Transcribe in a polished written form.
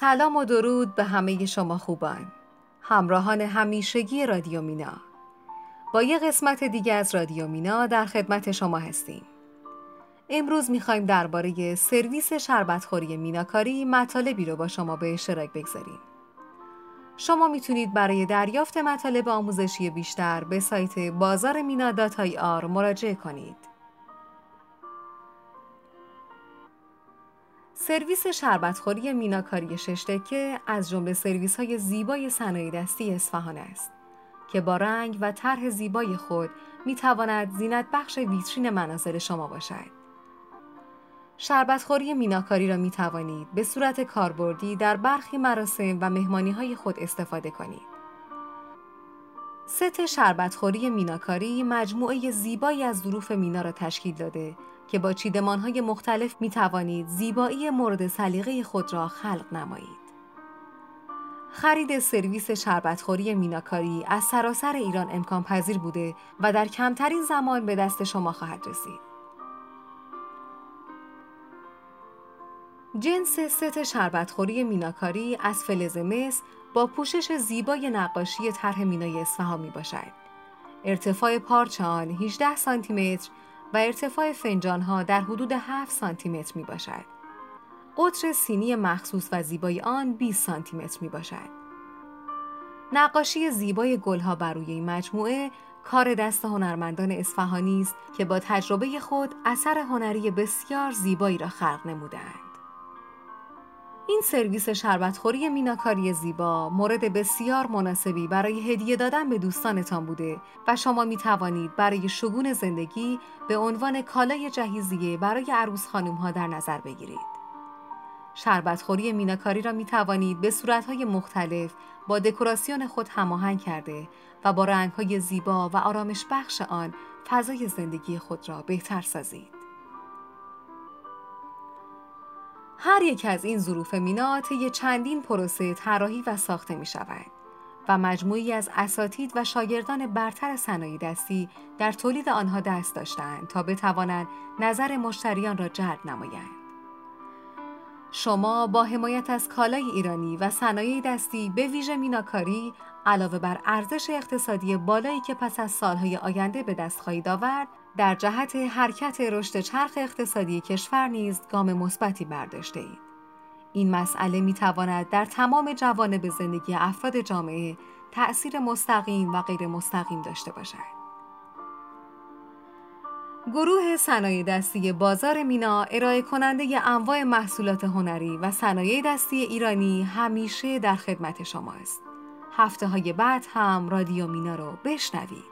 سلام و درود به همه شما خوبان، همراهان همیشگی رادیو مینا. با یه قسمت دیگه از رادیو مینا در خدمت شما هستیم. امروز میخوایم درباره سرویس شربتخوری میناکاری مطالبی رو با شما به اشتراک بگذاریم. شما میتونید برای دریافت مطالب آموزشی بیشتر به سایت bazarmina.ir مراجعه کنید. سرویس شربتخوری میناکاری 6 تکه از جمله سرویس‌های زیبای صنایع دستی اصفهان است که با رنگ و طرح زیبای خود می‌تواند زینت بخش ویترین منازل شما باشد. شربتخوری میناکاری را می‌توانید به صورت کاربردی در برخی مراسم و مهمانی‌های خود استفاده کنید. ست شربتخوری میناکاری مجموعه زیبایی از ظروف مینا را تشکیل داده که با چیدمان‌های مختلف می‌توانید زیبایی مورد سلیقه خود را خلق نمایید. خرید سرویس شربتخوری میناکاری از سراسر ایران امکان پذیر بوده و در کمترین زمان به دست شما خواهد رسید. جنس ست شربتخوری میناکاری از فلز مس با پوشش زیبای نقاشی طرح مینای اصفهان می باشد. ارتفاع پارچه آن 18 سانتی متر و ارتفاع فنجان‌ها در حدود 7 سانتی متر می باشد. قطر سینی مخصوص و زیبای آن 20 سانتی متر می باشد. نقاشی زیبای گلها بر روی این مجموعه کار دست هنرمندان اصفهانی است که با تجربه خود اثر هنری بسیار زیبایی را خلق نموده‌اند. این سرویس شربتخوری میناکاری زیبا مورد بسیار مناسبی برای هدیه دادن به دوستانتان بوده و شما می توانید برای شگون زندگی به عنوان کالای جهیزیه برای عروس خانم‌ها در نظر بگیرید. شربتخوری میناکاری را می توانید به صورت‌های مختلف با دکوراسیون خود هماهنگ کرده و با رنگ‌های زیبا و آرامش بخش آن فضای زندگی خود را بهتر سازید. هر یک از این ظروف مینا طی چندین پروسه طراحی و ساخته می شود و مجموعی از اساتید و شاگردان برتر صنایع دستی در تولید آنها دست داشتند تا بتوانند نظر مشتریان را جلب نمایند. شما با حمایت از کالای ایرانی و صنایع دستی به ویژه میناکاری علاوه بر ارزش اقتصادی بالایی که پس از سالهای آینده به دست خواهید آورد، در جهت حرکت رشد چرخ اقتصادی کشور نیز گام مثبتی برداشته اید. این مسئله می‌تواند در تمام جوانب زندگی افراد جامعه تأثیر مستقیم و غیر مستقیم داشته باشد. گروه صنایع دستی بازار مینا ارائه کننده انواع محصولات هنری و صنایع دستی ایرانی همیشه در خدمت شماست. هفته‌های بعد هم رادیو مینا رو بشنوید.